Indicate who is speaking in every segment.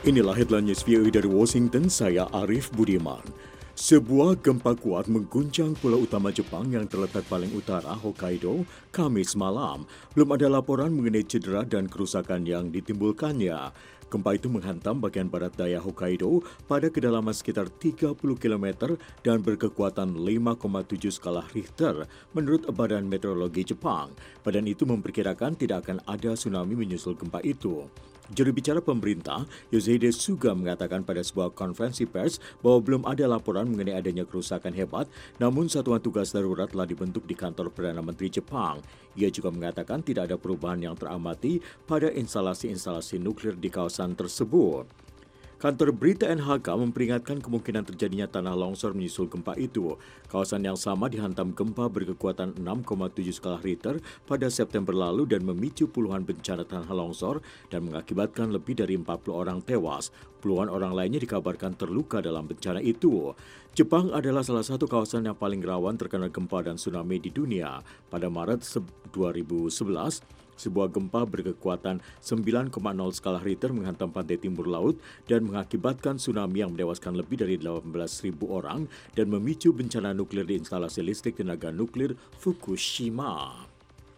Speaker 1: Inilah headline news VOA dari Washington, saya Arif Budiman. Sebuah gempa kuat mengguncang pulau utama Jepang yang terletak paling utara, Hokkaido, Kamis malam. Belum ada laporan mengenai cedera dan kerusakan yang ditimbulkannya. Gempa itu menghantam bagian barat daya Hokkaido pada kedalaman sekitar 30 km dan berkekuatan 5,7 skala Richter menurut Badan Meteorologi Jepang. Badan itu memperkirakan tidak akan ada tsunami menyusul gempa itu. Juru bicara pemerintah, Yoshihide Suga mengatakan pada sebuah konferensi pers bahwa belum ada laporan mengenai adanya kerusakan hebat, namun satuan tugas darurat telah dibentuk di kantor Perdana Menteri Jepang. Ia juga mengatakan tidak ada perubahan yang teramati pada instalasi-instalasi nuklir di kawasan tersebut. Kantor berita NHK memperingatkan kemungkinan terjadinya tanah longsor menyusul gempa itu. Kawasan yang sama dihantam gempa berkekuatan 6,7 skala Richter pada September lalu dan memicu puluhan bencana tanah longsor dan mengakibatkan lebih dari 40 orang tewas. Puluhan orang lainnya dikabarkan terluka dalam bencana itu. Jepang adalah salah satu kawasan yang paling rawan terkena gempa dan tsunami di dunia. Pada Maret 2011, sebuah gempa berkekuatan 9,0 skala Richter menghantam pantai timur laut dan mengakibatkan tsunami yang menewaskan lebih dari 18.000 orang dan memicu bencana nuklir di instalasi listrik tenaga nuklir Fukushima.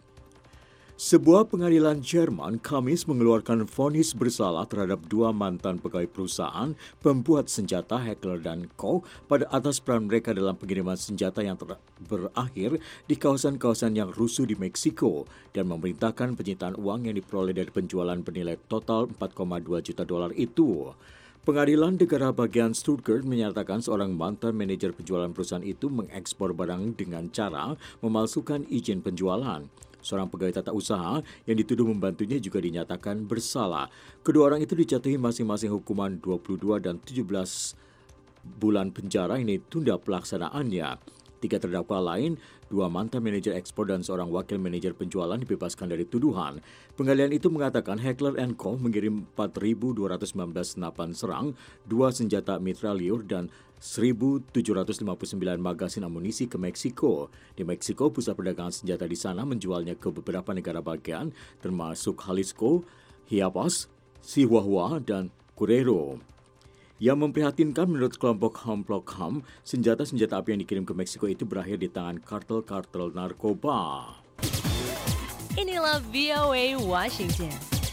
Speaker 1: Sebuah pengadilan Jerman Kamis mengeluarkan vonis bersalah terhadap dua mantan pegawai perusahaan pembuat senjata Heckler & Co. pada atas peran mereka dalam pengiriman senjata yang berakhir di kawasan-kawasan yang rusuh di Meksiko dan memerintahkan penyitaan uang yang diperoleh dari penjualan bernilai total $4,2 juta itu. Pengadilan negara bagian Stuttgart menyatakan seorang mantan manajer penjualan perusahaan itu mengekspor barang dengan cara memalsukan izin penjualan. Seorang pegawai tata usaha yang dituduh membantunya juga dinyatakan bersalah. Kedua orang itu dijatuhi masing-masing hukuman 22 dan 17 bulan penjara yang ditunda pelaksanaannya. Tiga terdakwa lain, dua mantan manajer ekspor dan seorang wakil manajer penjualan dibebaskan dari tuduhan. Pengadilan itu mengatakan Heckler & Co. mengirim 4.219 senapan serang, 2 senjata mitralyur dan 1.759 magasin amunisi ke Meksiko. Di Meksiko, pusat perdagangan senjata di sana menjualnya ke beberapa negara bagian, termasuk Jalisco, Chiapas, Chihuahua, dan Guerrero. Yang memprihatinkan menurut kelompok Ham, senjata-senjata api yang dikirim ke Meksiko itu berakhir di tangan kartel-kartel narkoba.
Speaker 2: Inilah VOA Washington.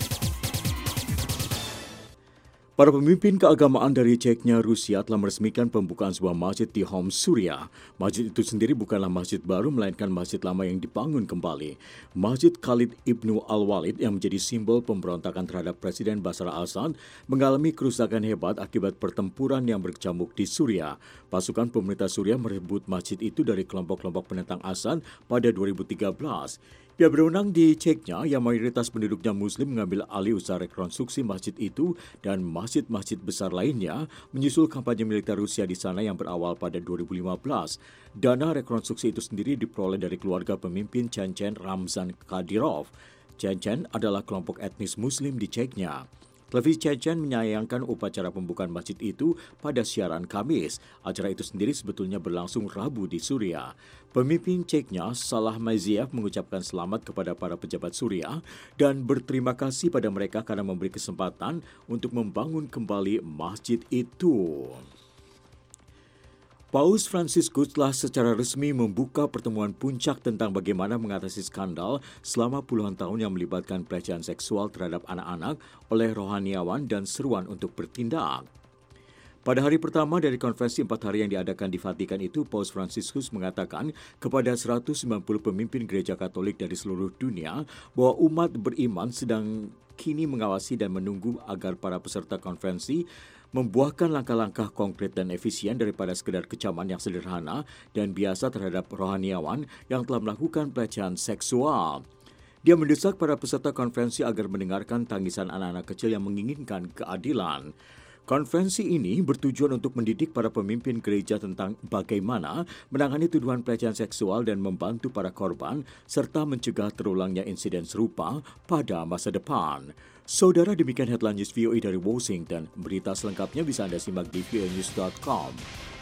Speaker 1: Para pemimpin keagamaan dari Chechnya, Rusia telah meresmikan pembukaan sebuah masjid di Homs, Suriah. Masjid itu sendiri bukanlah masjid baru, melainkan masjid lama yang dibangun kembali. Masjid Khalid Ibnu Al-Walid yang menjadi simbol pemberontakan terhadap Presiden Bashar al-Assad mengalami kerusakan hebat akibat pertempuran yang berkecamuk di Suriah. Pasukan pemerintah Suriah merebut masjid itu dari kelompok-kelompok penentang Assad pada 2013. Pihak berwenang di Chechnya yang mayoritas penduduknya Muslim mengambil alih usaha rekonstruksi masjid itu dan masjid-masjid besar lainnya menyusul kampanye militer Rusia di sana yang berawal pada 2015. Dana rekonstruksi itu sendiri diperoleh dari keluarga pemimpin Chechen Ramzan Kadyrov. Chechen adalah kelompok etnis Muslim di Chechnya. Televisi Chechen menyayangkan upacara pembukaan masjid itu pada siaran Kamis. Acara itu sendiri sebetulnya berlangsung Rabu di Suriah. Pemimpin Chechnya, Salah Maziev, mengucapkan selamat kepada para pejabat Suriah dan berterima kasih pada mereka karena memberi kesempatan untuk membangun kembali masjid itu. Paus Fransiskus telah secara resmi membuka pertemuan puncak tentang bagaimana mengatasi skandal selama puluhan tahun yang melibatkan pelecehan seksual terhadap anak-anak oleh rohaniawan dan seruan untuk bertindak. Pada hari pertama dari konferensi 4 hari yang diadakan di Vatikan itu, Paus Fransiskus mengatakan kepada 190 pemimpin gereja Katolik dari seluruh dunia bahwa umat beriman sedang kini mengawasi dan menunggu agar para peserta konferensi membuahkan langkah-langkah konkret dan efisien daripada sekedar kecaman yang sederhana dan biasa terhadap rohaniawan yang telah melakukan pelecehan seksual. Dia mendesak para peserta konferensi agar mendengarkan tangisan anak-anak kecil yang menginginkan keadilan. Konferensi ini bertujuan untuk mendidik para pemimpin gereja tentang bagaimana menangani tuduhan pelecehan seksual dan membantu para korban, serta mencegah terulangnya insiden serupa pada masa depan. Saudara, demikian headline news VOA dari Washington. Berita selengkapnya bisa Anda simak di voanews.com.